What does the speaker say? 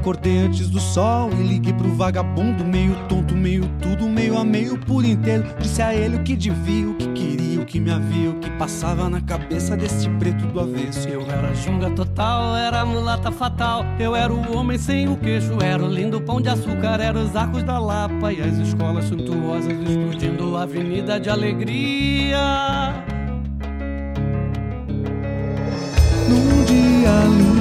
Acordei antes do sol e liguei pro vagabundo, meio tonto, meio tudo, meio a meio por inteiro. Disse a ele o que devia, o que queria, o que me havia, o que passava na cabeça desse preto do avesso. Eu era junga total, era mulata fatal. Eu era o homem sem o queixo, era o lindo pão de açúcar, era os arcos da Lapa e as escolas suntuosas explodindo a avenida de alegria. Num dia lindo